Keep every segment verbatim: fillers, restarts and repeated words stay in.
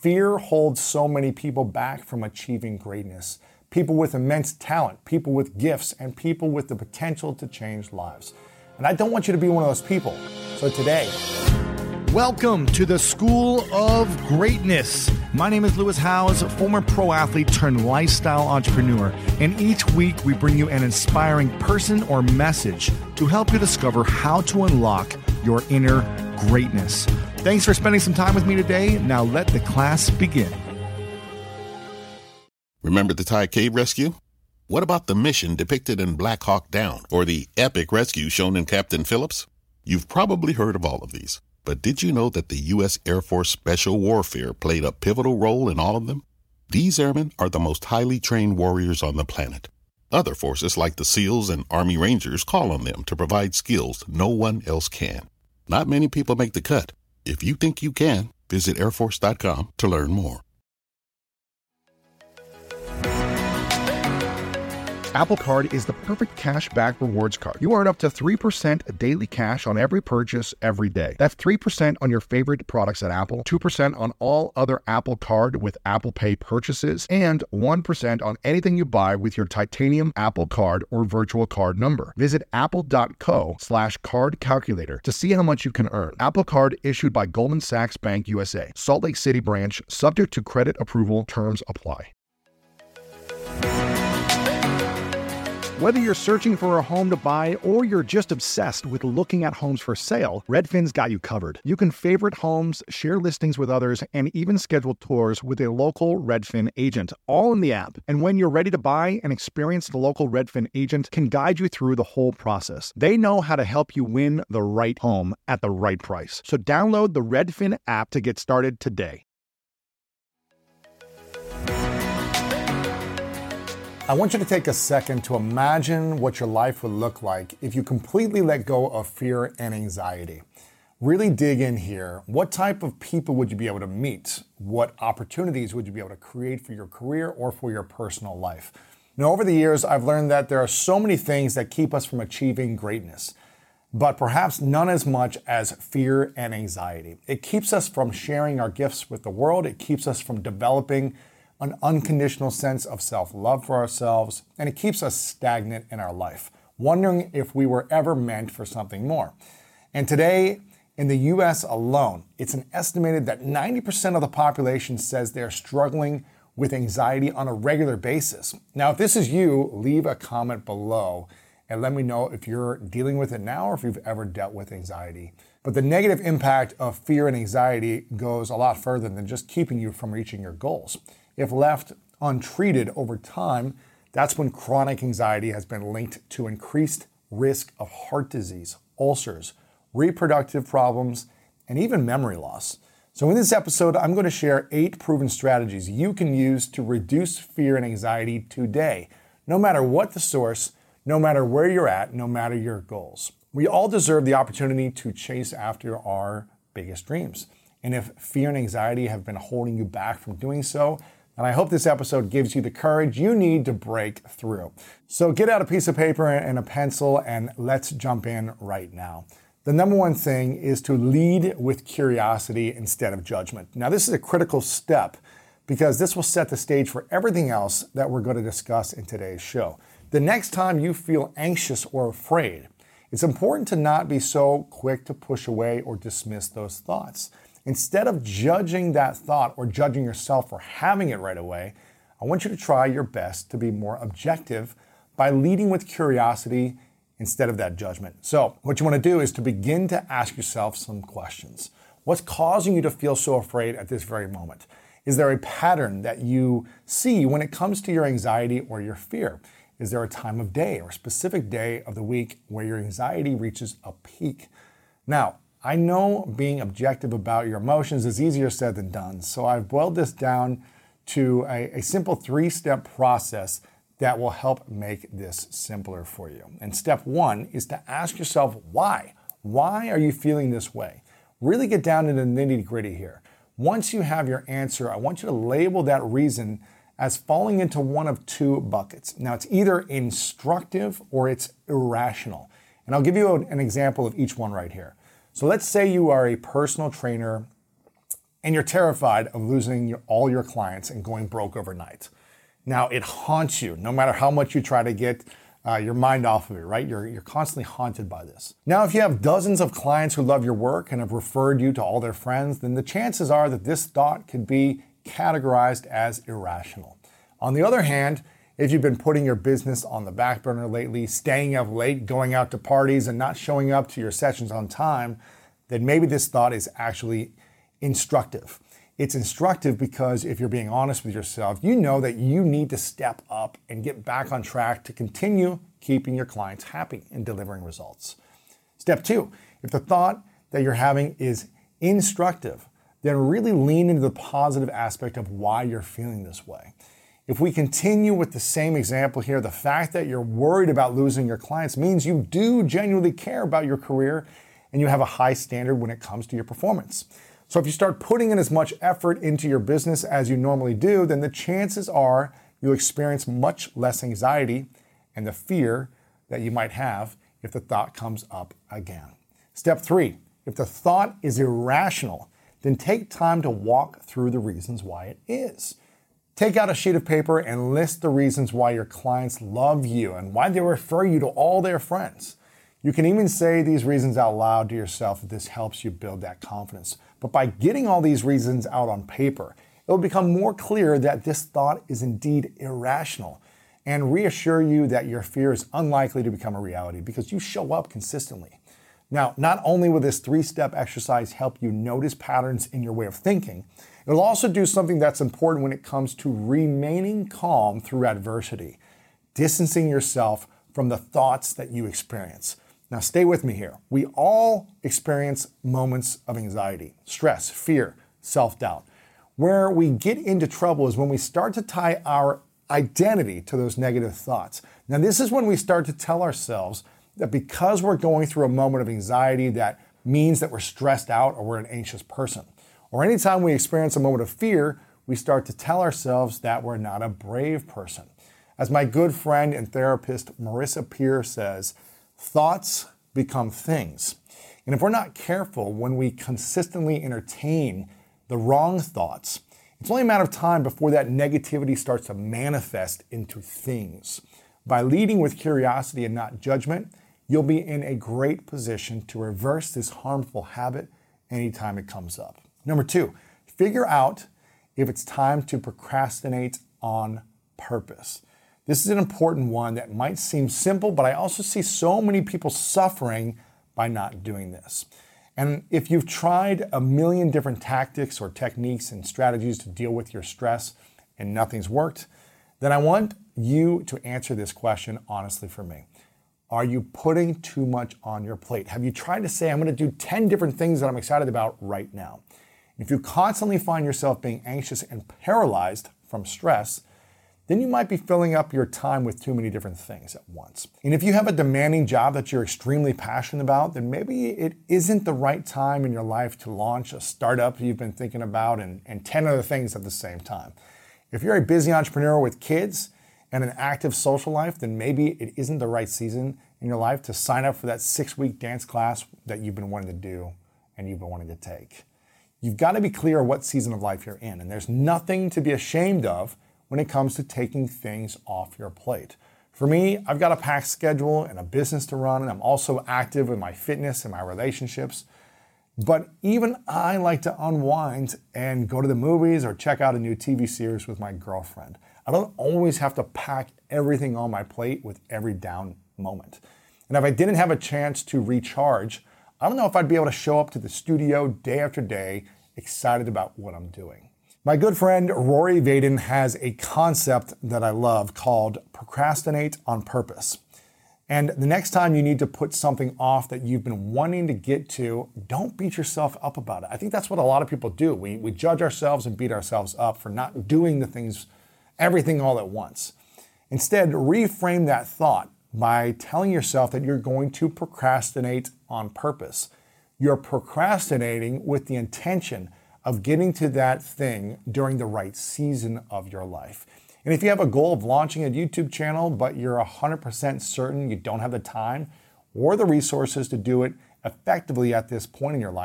Fear holds so many people back from achieving greatness. People with immense talent, people with gifts, and people with the potential to change lives. And I don't want you to be one of those people. So today, welcome to the School of Greatness. My name is Lewis Howes, former pro athlete turned lifestyle entrepreneur. And each week we bring you an inspiring person or message to help you discover how to unlock your inner greatness. Thanks for spending some time with me today. Now let the class begin. Remember the Thai cave rescue? What about the mission depicted in Black Hawk Down or the epic rescue shown in Captain Phillips? You've probably heard of all of these, but did you know that the U S Air Force Special Warfare played a pivotal role in all of them? These airmen are the most highly trained warriors on the planet. Other forces like the SEALs and Army Rangers call on them to provide skills no one else can. Not many people make the cut. If you think you can, visit air force dot com to learn more. Apple Card is the perfect cash back rewards card. You earn up to three percent daily cash on every purchase every day. That's three percent on your favorite products at Apple, two percent on all other Apple Card with Apple Pay purchases, and one percent on anything you buy with your titanium Apple Card or virtual card number. Visit apple.co slash card calculator to see how much you can earn. Apple Card issued by Goldman Sachs Bank U S A, Salt Lake City branch, subject to credit approval, terms apply. Whether you're searching for a home to buy or you're just obsessed with looking at homes for sale, Redfin's got you covered. You can favorite homes, share listings with others, and even schedule tours with a local Redfin agent, all in the app. And when you're ready to buy, an experienced local Redfin agent can guide you through the whole process. They know how to help you win the right home at the right price. So download the Redfin app to get started today. I want you to take a second to imagine what your life would look like if you completely let go of fear and anxiety. Really dig in here. What type of people would you be able to meet? What opportunities would you be able to create for your career or for your personal life? Now, over the years, I've learned that there are so many things that keep us from achieving greatness, but perhaps none as much as fear and anxiety. It keeps us from sharing our gifts with the world. It keeps us from developing an unconditional sense of self-love for ourselves, and it keeps us stagnant in our life, wondering if we were ever meant for something more. And today, in the U S alone, it's an estimated that ninety percent of the population says they're struggling with anxiety on a regular basis. Now, if this is you, leave a comment below and let me know if you're dealing with it now or if you've ever dealt with anxiety. But the negative impact of fear and anxiety goes a lot further than just keeping you from reaching your goals. If left untreated over time, that's when chronic anxiety has been linked to increased risk of heart disease, ulcers, reproductive problems, and even memory loss. So in this episode, I'm going to share eight proven strategies you can use to reduce fear and anxiety today, no matter what the source, no matter where you're at, no matter your goals. We all deserve the opportunity to chase after our biggest dreams. And if fear and anxiety have been holding you back from doing so, and I hope this episode gives you the courage you need to break through. So get out a piece of paper and a pencil and let's jump in right now. The number one thing is to lead with curiosity instead of judgment. Now, this is a critical step because this will set the stage for everything else that we're going to discuss in today's show. The next time you feel anxious or afraid, it's important to not be so quick to push away or dismiss those thoughts. Instead of judging that thought or judging yourself for having it right away, I want you to try your best to be more objective by leading with curiosity instead of that judgment. So what you want to do is to begin to ask yourself some questions. What's causing you to feel so afraid at this very moment? Is there a pattern that you see when it comes to your anxiety or your fear? Is there a time of day or a specific day of the week where your anxiety reaches a peak? Now, I know being objective about your emotions is easier said than done, so I've boiled this down to a, a simple three-step process that will help make this simpler for you. And step one is to ask yourself why. Why are you feeling this way? Really get down into the nitty-gritty here. Once you have your answer, I want you to label that reason as falling into one of two buckets. Now, it's either instructive or it's irrational. And I'll give you an example of each one right here. So let's say you are a personal trainer and you're terrified of losing your, all your clients and going broke overnight. Now, it haunts you no matter how much you try to get uh, your mind off of it, right? You're, you're constantly haunted by this. Now, if you have dozens of clients who love your work and have referred you to all their friends, then the chances are that this thought could be categorized as irrational. On the other hand, if you've been putting your business on the back burner lately, staying up late, going out to parties, and not showing up to your sessions on time, then maybe this thought is actually instructive. It's instructive because if you're being honest with yourself, you know that you need to step up and get back on track to continue keeping your clients happy and delivering results. Step two, if the thought that you're having is instructive, then really lean into the positive aspect of why you're feeling this way. If we continue with the same example here, the fact that you're worried about losing your clients means you do genuinely care about your career and you have a high standard when it comes to your performance. So if you start putting in as much effort into your business as you normally do, then the chances are you'll experience much less anxiety and the fear that you might have if the thought comes up again. Step three, if the thought is irrational, then take time to walk through the reasons why it is. Take out a sheet of paper and list the reasons why your clients love you and why they refer you to all their friends. You can even say these reasons out loud to yourself if this helps you build that confidence. But by getting all these reasons out on paper, it will become more clear that this thought is indeed irrational and reassure you that your fear is unlikely to become a reality because you show up consistently. Now, not only will this three-step exercise help you notice patterns in your way of thinking, it will also do something that's important when it comes to remaining calm through adversity, distancing yourself from the thoughts that you experience. Now, stay with me here. We all experience moments of anxiety, stress, fear, self-doubt. Where we get into trouble is when we start to tie our identity to those negative thoughts. Now, this is when we start to tell ourselves that because we're going through a moment of anxiety, that means that we're stressed out or we're an anxious person. Or anytime we experience a moment of fear, we start to tell ourselves that we're not a brave person. As my good friend and therapist Marissa Peer says, thoughts become things. And if we're not careful when we consistently entertain the wrong thoughts, it's only a matter of time before that negativity starts to manifest into things. By leading with curiosity and not judgment, you'll be in a great position to reverse this harmful habit anytime it comes up. Number two, figure out if it's time to procrastinate on purpose. This is an important one that might seem simple, but I also see so many people suffering by not doing this. And if you've tried a million different tactics or techniques and strategies to deal with your stress and nothing's worked, then I want you to answer this question honestly for me. Are you putting too much on your plate? Have you tried to say, I'm going to do ten different things that I'm excited about right now? If you constantly find yourself being anxious and paralyzed from stress, then you might be filling up your time with too many different things at once. And if you have a demanding job that you're extremely passionate about, then maybe it isn't the right time in your life to launch a startup you've been thinking about and, and ten other things at the same time. If you're a busy entrepreneur with kids and an active social life, then maybe it isn't the right season in your life to sign up for that six-week dance class that you've been wanting to do and you've been wanting to take. You've got to be clear what season of life you're in, and there's nothing to be ashamed of when it comes to taking things off your plate. For me, I've got a packed schedule and a business to run, and I'm also active in my fitness and my relationships. But even I like to unwind and go to the movies or check out a new T V series with my girlfriend. I don't always have to pack everything on my plate with every down moment. And if I didn't have a chance to recharge, I don't know if I'd be able to show up to the studio day after day excited about what I'm doing. My good friend Rory Vaden has a concept that I love called procrastinate on purpose. And the next time you need to put something off that you've been wanting to get to, don't beat yourself up about it. I think that's what a lot of people do. We, we judge ourselves and beat ourselves up for not doing the things, everything all at once. Instead, reframe that thought by telling yourself that you're going to procrastinate on purpose. You're procrastinating with the intention of getting to that thing during the right season of your life. And if you have a goal of launching a YouTube channel, but you're one hundred percent certain you don't have the time or the resources to do it effectively at this point in your life,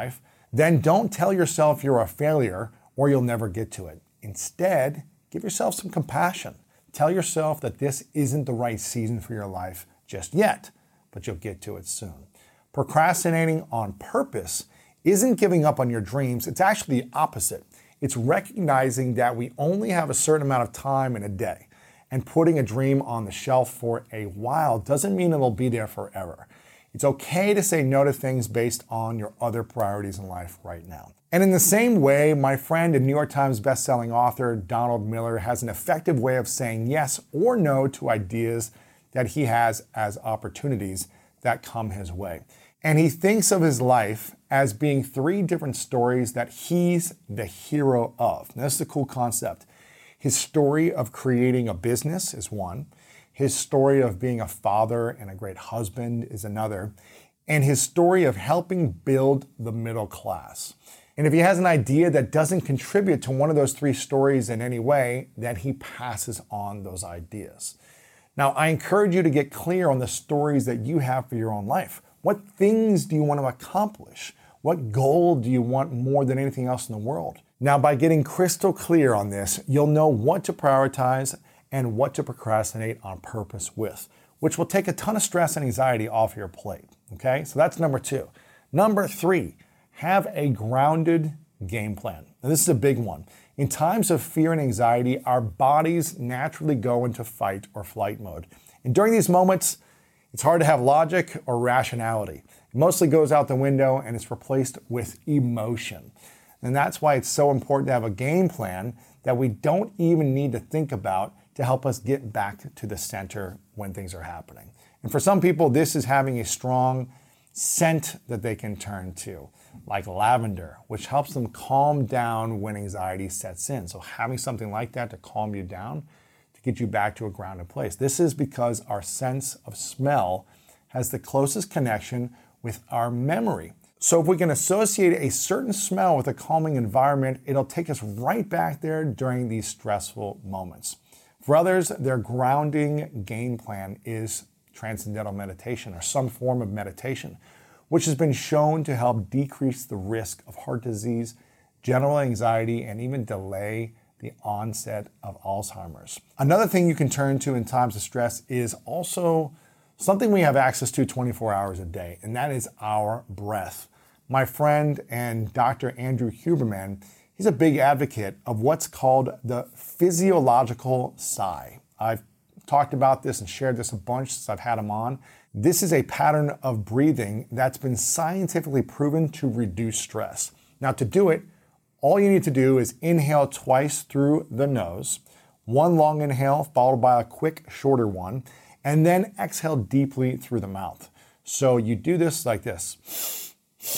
Then don't tell yourself you're a failure or you'll never get to it. Instead, give yourself some compassion. Tell yourself that this isn't the right season for your life just yet, but you'll get to it soon. Procrastinating on purpose isn't giving up on your dreams. It's actually the opposite. It's recognizing that we only have a certain amount of time in a day, and putting a dream on the shelf for a while doesn't mean it'll be there forever. It's okay to say no to things based on your other priorities in life right now. And in the same way, my friend and New York Times bestselling author Donald Miller has an effective way of saying yes or no to ideas that he has as opportunities that come his way. And he thinks of his life as being three different stories that he's the hero of. Now, this is a cool concept. His story of creating a business is one. His story of being a father and a great husband is another. And his story of helping build the middle class. And if he has an idea that doesn't contribute to one of those three stories in any way, then he passes on those ideas. Now, I encourage you to get clear on the stories that you have for your own life. What things do you want to accomplish? What goal do you want more than anything else in the world? Now, by getting crystal clear on this, you'll know what to prioritize and what to procrastinate on purpose with, which will take a ton of stress and anxiety off your plate, okay? So that's number two. Number three, have a grounded game plan. Now, this is a big one. In times of fear and anxiety, our bodies naturally go into fight or flight mode. And during these moments, it's hard to have logic or rationality. It mostly goes out the window and it's replaced with emotion. And that's why it's so important to have a game plan that we don't even need to think about to help us get back to the center when things are happening. And for some people, this is having a strong scent that they can turn to, like lavender, which helps them calm down when anxiety sets in. So having something like that to calm you down, to get you back to a grounded place. This is because our sense of smell has the closest connection with our memory. So if we can associate a certain smell with a calming environment, it'll take us right back there during these stressful moments. For others, their grounding game plan is transcendental meditation or some form of meditation, which has been shown to help decrease the risk of heart disease, general anxiety, and even delay the onset of Alzheimer's. Another thing you can turn to in times of stress is also something we have access to twenty-four hours a day, and that is our breath. My friend and Doctor Andrew Huberman, he's a big advocate of what's called the physiological sigh. I've talked about this and shared this a bunch since I've had him on. This is a pattern of breathing that's been scientifically proven to reduce stress. Now, to do it, all you need to do is inhale twice through the nose, one long inhale followed by a quick, shorter one, and then exhale deeply through the mouth. So you do this like this.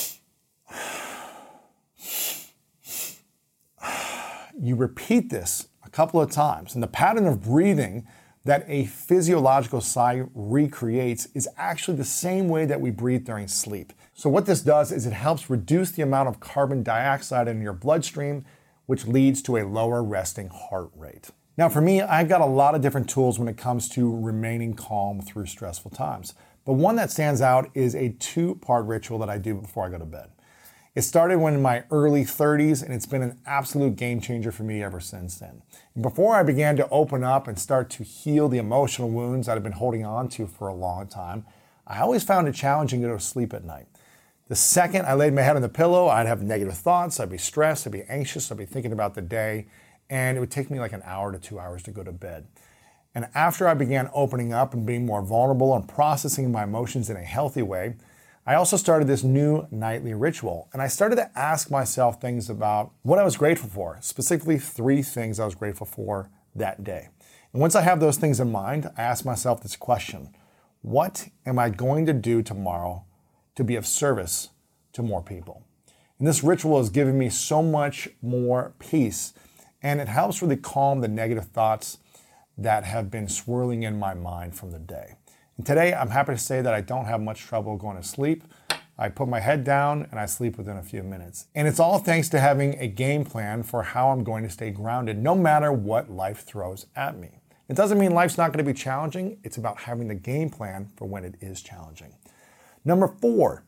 You repeat this a couple of times, and the pattern of breathing that a physiological sigh recreates is actually the same way that we breathe during sleep. So what this does is it helps reduce the amount of carbon dioxide in your bloodstream, which leads to a lower resting heart rate. Now for me, I've got a lot of different tools when it comes to remaining calm through stressful times. But one that stands out is a two-part ritual that I do before I go to bed. It started when in my early thirties, and it's been an absolute game changer for me ever since then. And before I began to open up and start to heal the emotional wounds that I've been holding on to for a long time, I always found it challenging to go to sleep at night. The second I laid my head on the pillow, I'd have negative thoughts, I'd be stressed, I'd be anxious, I'd be thinking about the day, and it would take me like an hour to two hours to go to bed. And after I began opening up and being more vulnerable and processing my emotions in a healthy way, I also started this new nightly ritual, and I started to ask myself things about what I was grateful for, specifically three things I was grateful for that day. And once I have those things in mind, I ask myself this question: what am I going to do tomorrow to be of service to more people? And this ritual has given me so much more peace, and it helps really calm the negative thoughts that have been swirling in my mind from the day. And today, I'm happy to say that I don't have much trouble going to sleep. I put my head down and I sleep within a few minutes. And it's all thanks to having a game plan for how I'm going to stay grounded no matter what life throws at me. It doesn't mean life's not going to be challenging. It's about having the game plan for when it is challenging. Number four,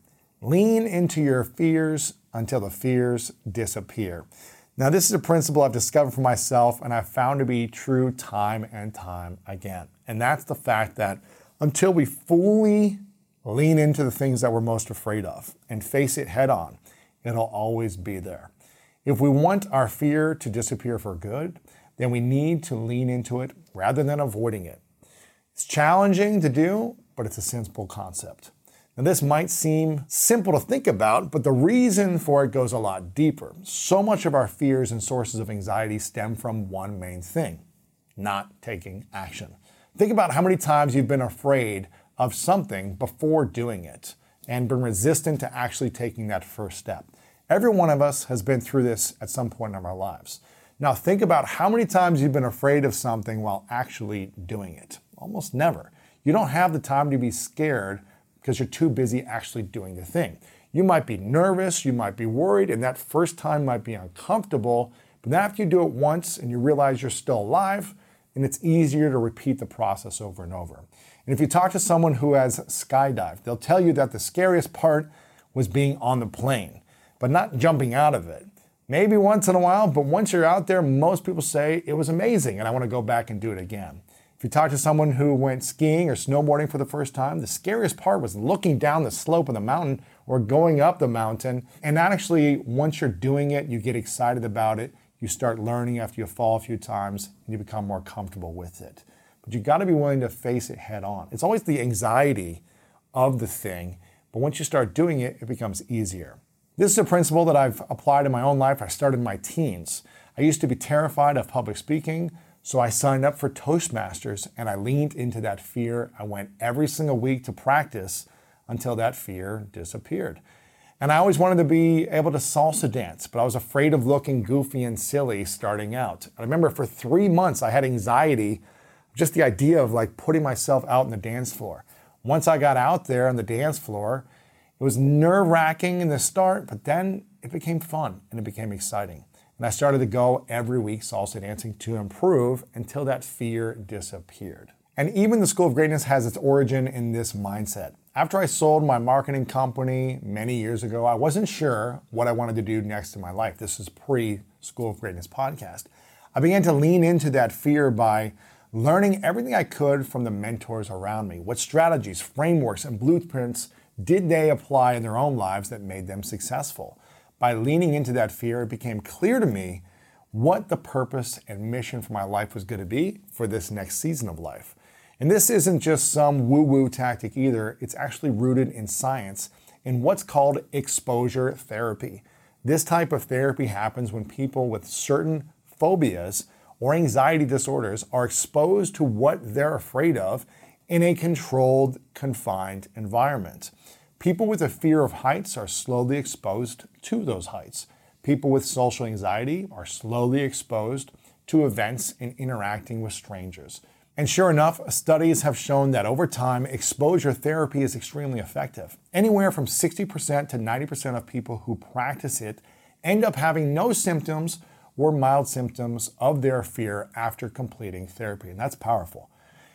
Lean into your fears until the fears disappear. Now, this is a principle I've discovered for myself and I've found to be true time and time again. And that's the fact that until we fully lean into the things that we're most afraid of and face it head on, it'll always be there. If we want our fear to disappear for good, then we need to lean into it rather than avoiding it. It's challenging to do, but it's a simple concept. Now, this might seem simple to think about, but the reason for it goes a lot deeper. So much of our fears and sources of anxiety stem from one main thing: not taking action. Think about how many times you've been afraid of something before doing it and been resistant to actually taking that first step. Every one of us has been through this at some point in our lives. Now, think about how many times you've been afraid of something while actually doing it. Almost never. You don't have the time to be scared because you're too busy actually doing the thing. You might be nervous, you might be worried, and that first time might be uncomfortable, but then after you do it once and you realize you're still alive, then it's easier to repeat the process over and over. And if you talk to someone who has skydived, they'll tell you that the scariest part was being on the plane, but not jumping out of it. Maybe once in a while, but once you're out there, most people say it was amazing and I want to go back and do it again. If you talk to someone who went skiing or snowboarding for the first time, the scariest part was looking down the slope of the mountain or going up the mountain. And actually, once you're doing it, you get excited about it. You start learning after you fall a few times and you become more comfortable with it. But you got to be willing to face it head on. It's always the anxiety of the thing, but once you start doing it, it becomes easier. This is a principle that I've applied in my own life. I started in my teens. I used to be terrified of public speaking, so I signed up for Toastmasters and I leaned into that fear. I went every single week to practice until that fear disappeared. And I always wanted to be able to salsa dance, but I was afraid of looking goofy and silly starting out. I remember for three months I had anxiety, just the idea of like putting myself out on the dance floor. Once I got out there on the dance floor, it was nerve-wracking in the start, but then it became fun and it became exciting. And I started to go every week salsa dancing to improve until that fear disappeared. And even the School of Greatness has its origin in this mindset. After I sold my marketing company many years ago, I wasn't sure what I wanted to do next in my life. This is pre-School of Greatness podcast. I began to lean into that fear by learning everything I could from the mentors around me. What strategies, frameworks, and blueprints did they apply in their own lives that made them successful? By leaning into that fear, it became clear to me what the purpose and mission for my life was going to be for this next season of life. And this isn't just some woo-woo tactic either. It's actually rooted in science in what's called exposure therapy. This type of therapy happens when people with certain phobias or anxiety disorders are exposed to what they're afraid of in a controlled, confined environment. People with a fear of heights are slowly exposed to those heights. People with social anxiety are slowly exposed to events and interacting with strangers. And sure enough, studies have shown that over time, exposure therapy is extremely effective. Anywhere from sixty percent to ninety percent of people who practice it end up having no symptoms or mild symptoms of their fear after completing therapy. And that's powerful.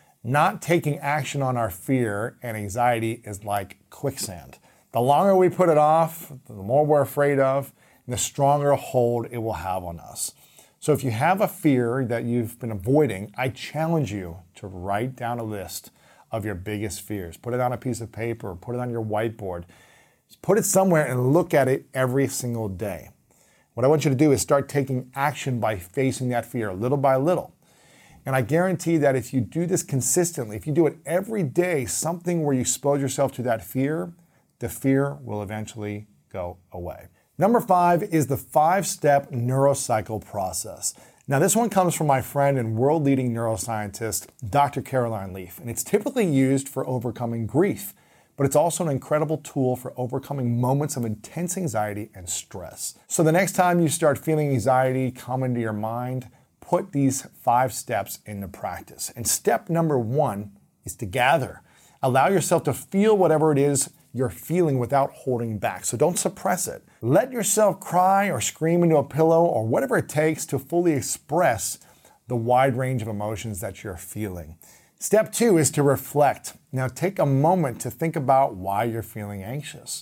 Not taking action on our fear and anxiety is like quicksand. The longer we put it off, the more we're afraid of, and the stronger hold it will have on us. So if you have a fear that you've been avoiding, I challenge you to write down a list of your biggest fears. Put it on a piece of paper, put it on your whiteboard. Put it somewhere and look at it every single day. What I want you to do is start taking action by facing that fear little by little. And I guarantee that if you do this consistently, if you do it every day, something where you expose yourself to that fear, the fear will eventually go away. Number five is the five-step neurocycle process. Now, this one comes from my friend and world-leading neuroscientist, Doctor Caroline Leaf, and it's typically used for overcoming grief, but it's also an incredible tool for overcoming moments of intense anxiety and stress. So the next time you start feeling anxiety come into your mind, put these five steps into practice. And step number one is to gather. Allow yourself to feel whatever it is you're feeling without holding back. So don't suppress it. Let yourself cry or scream into a pillow or whatever it takes to fully express the wide range of emotions that you're feeling. Step two is to reflect. Now take a moment to think about why you're feeling anxious.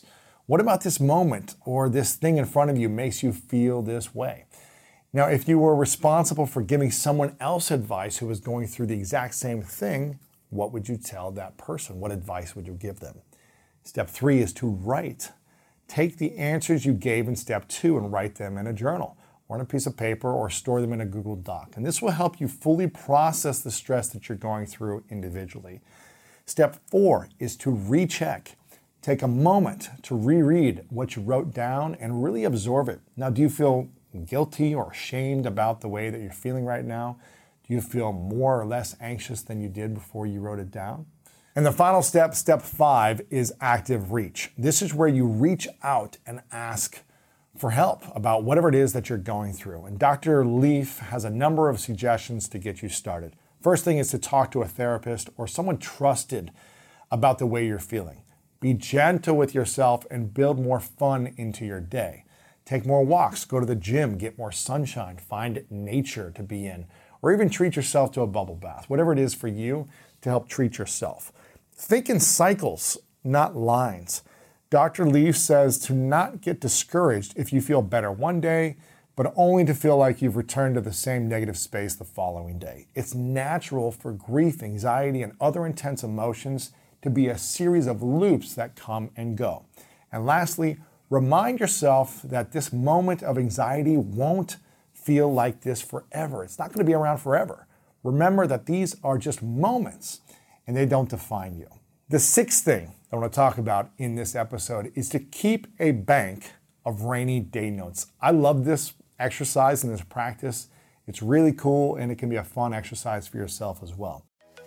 What about this moment or this thing in front of you makes you feel this way? Now, if you were responsible for giving someone else advice who was going through the exact same thing, what would you tell that person? What advice would you give them? Step three is to write. Take the answers you gave in step two and write them in a journal or on a piece of paper or store them in a Google Doc. And this will help you fully process the stress that you're going through individually. Step four is to recheck. Take a moment to reread what you wrote down and really absorb it. Now, do you feel guilty or ashamed about the way that you're feeling right now? Do you feel more or less anxious than you did before you wrote it down? And the final step, step five, is active reach. This is where you reach out and ask for help about whatever it is that you're going through. And Doctor Leaf has a number of suggestions to get you started. First thing is to talk to a therapist or someone trusted about the way you're feeling. Be gentle with yourself and build more fun into your day. Take more walks, go to the gym, get more sunshine, find nature to be in, or even treat yourself to a bubble bath, whatever it is for you to help treat yourself. Think in cycles, not lines. Doctor Leaf says to not get discouraged if you feel better one day, but only to feel like you've returned to the same negative space the following day. It's natural for grief, anxiety, and other intense emotions to be a series of loops that come and go. And lastly, remind yourself that this moment of anxiety won't feel like this forever. It's not going to be around forever. Remember that these are just moments and they don't define you. The sixth thing I want to talk about in this episode is to keep a bank of rainy day notes. I love this exercise and this practice. It's really cool and it can be a fun exercise for yourself as well.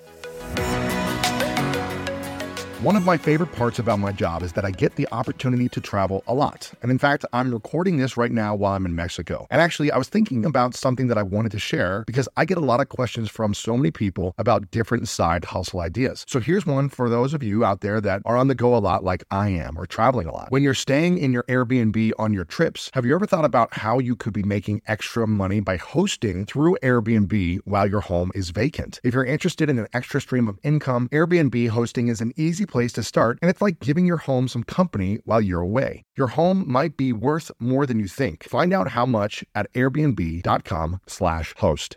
One of my favorite parts about my job is that I get the opportunity to travel a lot. And in fact, I'm recording this right now while I'm in Mexico. And actually, I was thinking about something that I wanted to share because I get a lot of questions from so many people about different side hustle ideas. So here's one for those of you out there that are on the go a lot like I am or traveling a lot. When you're staying in your Airbnb on your trips, have you ever thought about how you could be making extra money by hosting through Airbnb while your home is vacant? If you're interested in an extra stream of income, Airbnb hosting is an easy place to start, and it's like giving your home some company while you're away. Your home might be worth more than you think. Find out how much at airbnb.com slash host.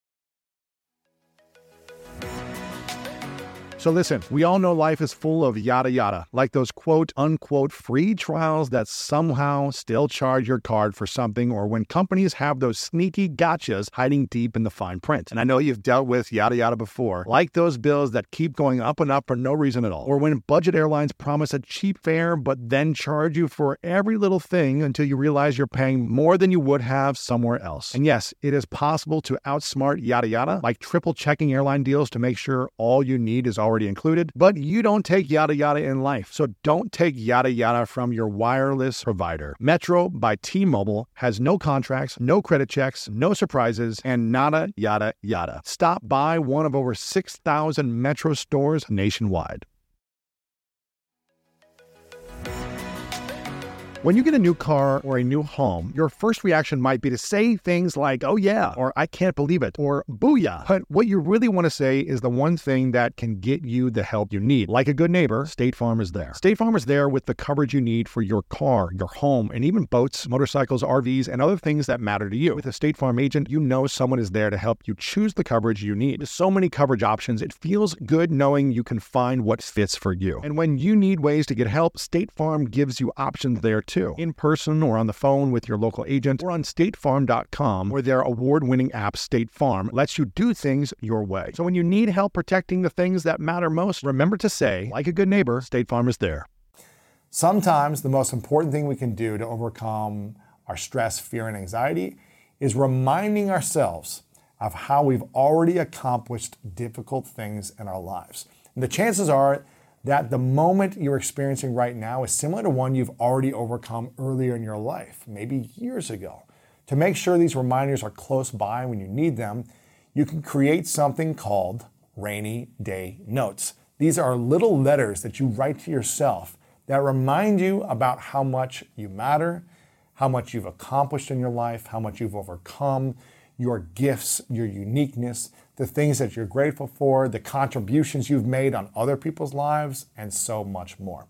So listen, we all know life is full of yada yada, like those quote unquote free trials that somehow still charge your card for something, or when companies have those sneaky gotchas hiding deep in the fine print. And I know you've dealt with yada yada before, like those bills that keep going up and up for no reason at all, or when budget airlines promise a cheap fare but then charge you for every little thing until you realize you're paying more than you would have somewhere else. And yes, it is possible to outsmart yada yada, like triple checking airline deals to make sure all you need is already already included, but you don't take yada yada in life. So don't take yada yada from your wireless provider. Metro by T-Mobile has no contracts, no credit checks, no surprises, and nada yada yada. Stop by one of over six thousand Metro stores nationwide. When you get a new car or a new home, your first reaction might be to say things like, oh yeah, or I can't believe it, or booyah. But what you really want to say is the one thing that can get you the help you need. Like a good neighbor, State Farm is there. State Farm is there with the coverage you need for your car, your home, and even boats, motorcycles, R Vs, and other things that matter to you. With a State Farm agent, you know someone is there to help you choose the coverage you need. With so many coverage options, it feels good knowing you can find what fits for you. And when you need ways to get help, State Farm gives you options there too. Too. In person or on the phone with your local agent or on state farm dot com, where their award-winning app State Farm lets you do things your way. So when you need help protecting the things that matter most, remember to say, like a good neighbor, State Farm is there. Sometimes the most important thing we can do to overcome our stress, fear, and anxiety is reminding ourselves of how we've already accomplished difficult things in our lives. And the chances are that the moment you're experiencing right now is similar to one you've already overcome earlier in your life, maybe years ago. To make sure these reminders are close by when you need them, you can create something called rainy day notes. These are little letters that you write to yourself that remind you about how much you matter, how much you've accomplished in your life, how much you've overcome, your gifts, your uniqueness, the things that you're grateful for, the contributions you've made on other people's lives, and so much more.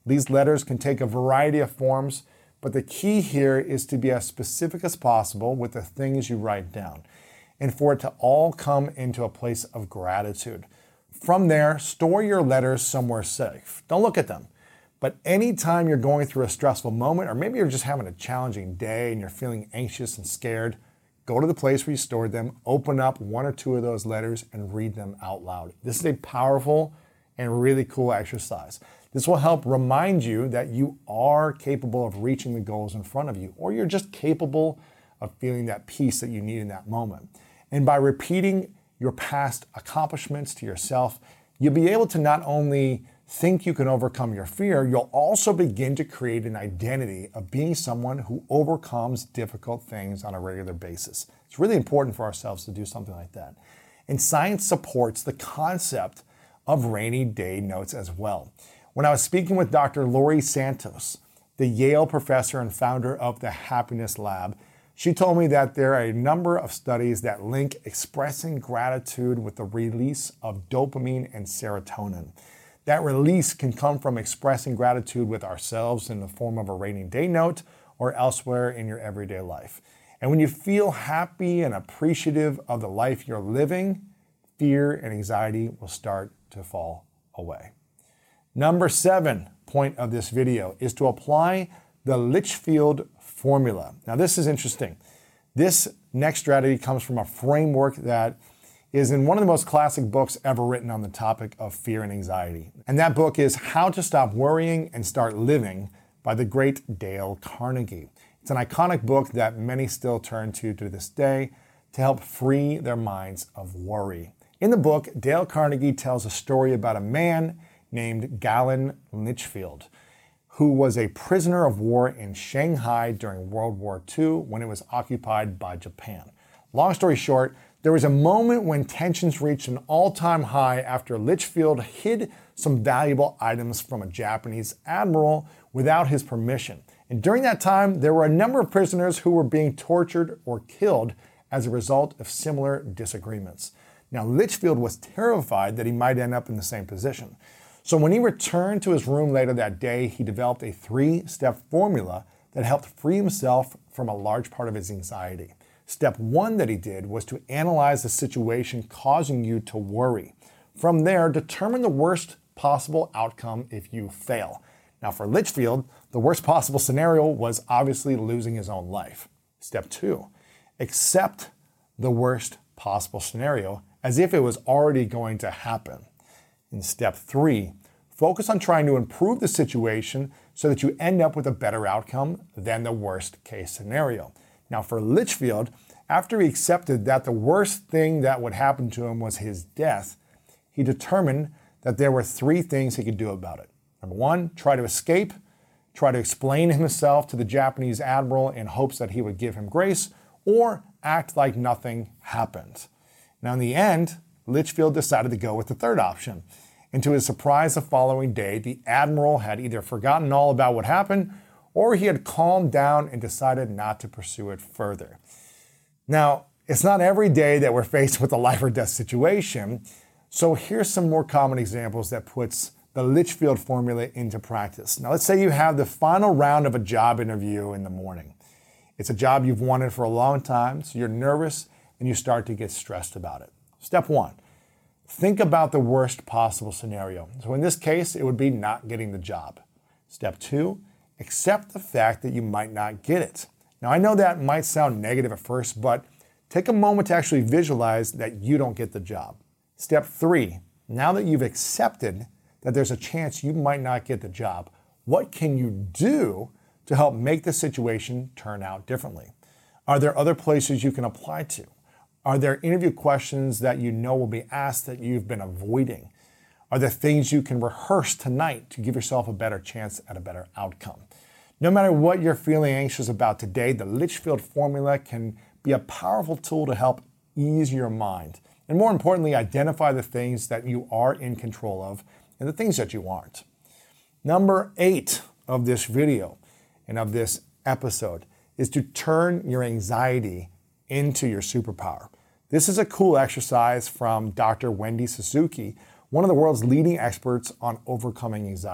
These letters can take a variety of forms, but the key here is to be as specific as possible with the things you write down, and for it to all come into a place of gratitude. From there, store your letters somewhere safe. Don't look at them. But anytime you're going through a stressful moment, or maybe you're just having a challenging day and you're feeling anxious and scared, go to the place where you stored them, open up one or two of those letters, and read them out loud. This is a powerful and really cool exercise. This will help remind you that you are capable of reaching the goals in front of you, or you're just capable of feeling that peace that you need in that moment. And by repeating your past accomplishments to yourself, you'll be able to not only think you can overcome your fear, you'll also begin to create an identity of being someone who overcomes difficult things on a regular basis. It's really important for ourselves to do something like that. And science supports the concept of rainy day notes as well. When I was speaking with Doctor Laurie Santos, the Yale professor and founder of the Happiness Lab, she told me that there are a number of studies that link expressing gratitude with the release of dopamine and serotonin. That release can come from expressing gratitude with ourselves in the form of a rainy day note or elsewhere in your everyday life. And when you feel happy and appreciative of the life you're living, fear and anxiety will start to fall away. Number seven point of this video is to apply the Litchfield formula. Now this is interesting. This next strategy comes from a framework that is in one of the most classic books ever written on the topic of fear and anxiety. And that book is How to Stop Worrying and Start Living by the great Dale Carnegie. It's an iconic book that many still turn to to this day to help free their minds of worry. In the book, Dale Carnegie tells a story about a man named Galen Litchfield, who was a prisoner of war in Shanghai during World War Two when it was occupied by Japan. Long story short, there was a moment when tensions reached an all-time high after Litchfield hid some valuable items from a Japanese admiral without his permission. And during that time, there were a number of prisoners who were being tortured or killed as a result of similar disagreements. Now, Litchfield was terrified that he might end up in the same position. So when he returned to his room later that day, he developed a three-step formula that helped free himself from a large part of his anxiety. Step one that he did was to analyze the situation causing you to worry. From there, determine the worst possible outcome if you fail. Now for Litchfield, the worst possible scenario was obviously losing his own life. Step two, accept the worst possible scenario as if it was already going to happen. In step three, focus on trying to improve the situation so that you end up with a better outcome than the worst case scenario. Now for Litchfield, after he accepted that the worst thing that would happen to him was his death, he determined that there were three things he could do about it. Number one, try to escape, try to explain himself to the Japanese admiral in hopes that he would give him grace, or act like nothing happened. Now in the end, Litchfield decided to go with the third option. And to his surprise the following day, the admiral had either forgotten all about what happened or he had calmed down and decided not to pursue it further. Now, it's not every day that we're faced with a life or death situation, so here's some more common examples that puts the Litchfield formula into practice. Now, let's say you have the final round of a job interview in the morning. It's a job you've wanted for a long time, so you're nervous and you start to get stressed about it. Step one, think about the worst possible scenario. So in this case, it would be not getting the job. Step two, accept the fact that you might not get it. Now, I know that might sound negative at first, but take a moment to actually visualize that you don't get the job. Step three, now that you've accepted that there's a chance you might not get the job, what can you do to help make the situation turn out differently? Are there other places you can apply to? Are there interview questions that you know will be asked that you've been avoiding? Are there things you can rehearse tonight to give yourself a better chance at a better outcome? No matter what you're feeling anxious about today, the Litchfield formula can be a powerful tool to help ease your mind. And more importantly, identify the things that you are in control of and the things that you aren't. Number eight of this video and of this episode is to turn your anxiety into your superpower. This is a cool exercise from Doctor Wendy Suzuki, one of the world's leading experts on overcoming anxiety.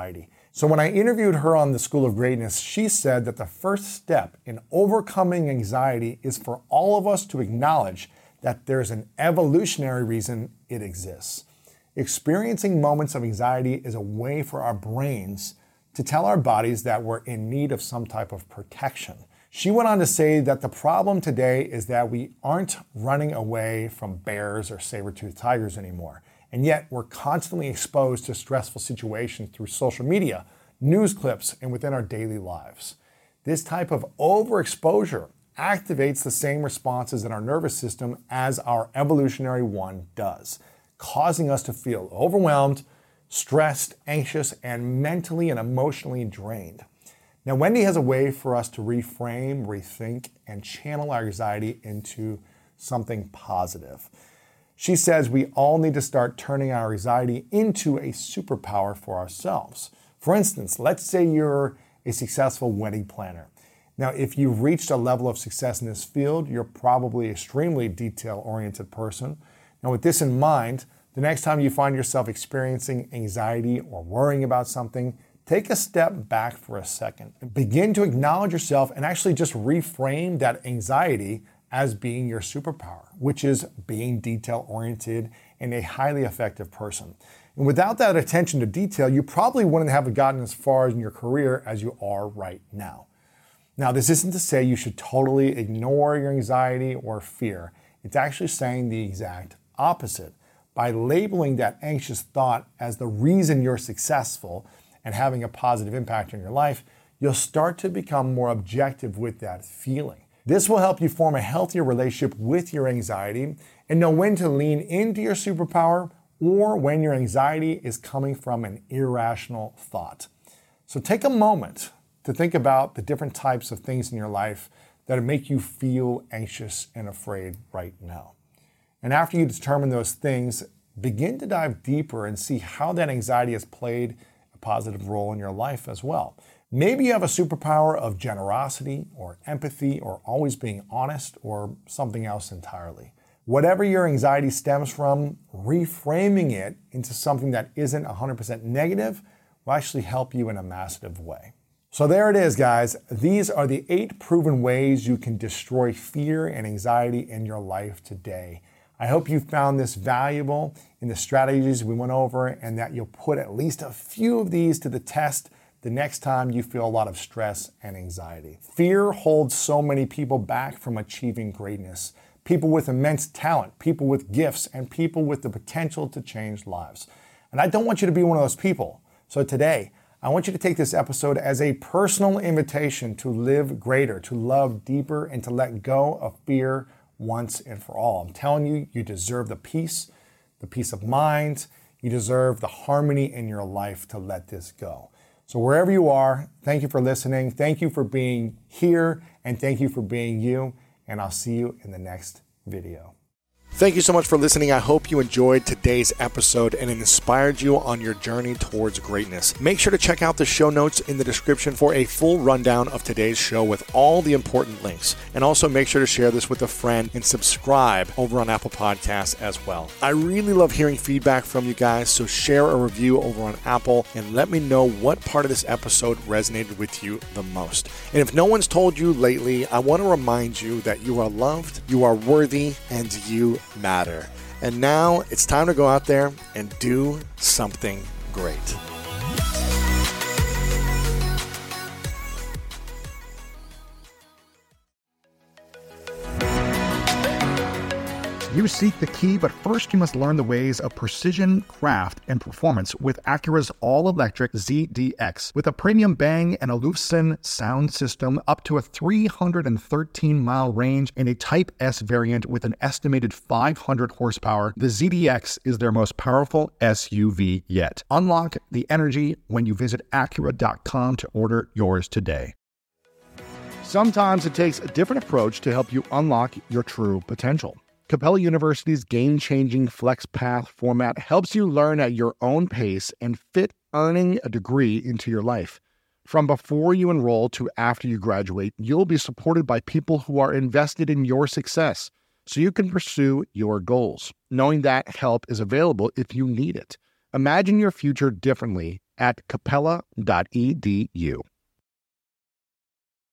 So when I interviewed her on the School of Greatness, she said that the first step in overcoming anxiety is for all of us to acknowledge that there's an evolutionary reason it exists. Experiencing moments of anxiety is a way for our brains to tell our bodies that we're in need of some type of protection. She went on to say that the problem today is that we aren't running away from bears or saber-toothed tigers anymore. And yet we're constantly exposed to stressful situations through social media, news clips, and within our daily lives. This type of overexposure activates the same responses in our nervous system as our evolutionary one does, causing us to feel overwhelmed, stressed, anxious, and mentally and emotionally drained. Now, Wendy has a way for us to reframe, rethink, and channel our anxiety into something positive. She says we all need to start turning our anxiety into a superpower for ourselves. For instance, let's say you're a successful wedding planner. Now, if you've reached a level of success in this field, you're probably an extremely detail-oriented person. Now, with this in mind, the next time you find yourself experiencing anxiety or worrying about something, take a step back for a second. Begin to acknowledge yourself and actually just reframe that anxiety as being your superpower, which is being detail-oriented and a highly effective person. And without that attention to detail, you probably wouldn't have gotten as far in your career as you are right now. Now, this isn't to say you should totally ignore your anxiety or fear. It's actually saying the exact opposite. By labeling that anxious thought as the reason you're successful and having a positive impact on your life, you'll start to become more objective with that feeling. This will help you form a healthier relationship with your anxiety and know when to lean into your superpower or when your anxiety is coming from an irrational thought. So take a moment to think about the different types of things in your life that make you feel anxious and afraid right now. And after you determine those things, begin to dive deeper and see how that anxiety has played a positive role in your life as well. Maybe you have a superpower of generosity or empathy or always being honest or something else entirely. Whatever your anxiety stems from, reframing it into something that isn't one hundred percent negative will actually help you in a massive way. So there it is, guys. These are the eight proven ways you can destroy fear and anxiety in your life today. I hope you found this valuable in the strategies we went over and that you'll put at least a few of these to the test the next time you feel a lot of stress and anxiety. Fear holds so many people back from achieving greatness. People with immense talent, people with gifts, and people with the potential to change lives. And I don't want you to be one of those people. So today, I want you to take this episode as a personal invitation to live greater, to love deeper, and to let go of fear once and for all. I'm telling you, you deserve the peace, the peace of mind. You deserve the harmony in your life to let this go. So wherever you are, thank you for listening. Thank you for being here, and thank you for being you. And I'll see you in the next video. Thank you so much for listening. I hope you enjoyed today's episode and it inspired you on your journey towards greatness. Make sure to check out the show notes in the description for a full rundown of today's show with all the important links. And also make sure to share this with a friend and subscribe over on Apple Podcasts as well. I really love hearing feedback from you guys, so share a review over on Apple and let me know what part of this episode resonated with you the most. And if no one's told you lately, I want to remind you that you are loved, you are worthy, and you matter. And now it's time to go out there and do something great. You seek the key, but first you must learn the ways of precision, craft, and performance with Acura's all-electric Z D X. With a premium Bang and Olufsen sound system, up to a three hundred thirteen mile range, and a Type S variant with an estimated five hundred horsepower, the Z D X is their most powerful S U V yet. Unlock the energy when you visit Acura dot com to order yours today. Sometimes it takes a different approach to help you unlock your true potential. Capella University's game-changing FlexPath format helps you learn at your own pace and fit earning a degree into your life. From before you enroll to after you graduate, you'll be supported by people who are invested in your success, so you can pursue your goals, knowing that help is available if you need it. Imagine your future differently at capella dot e d u.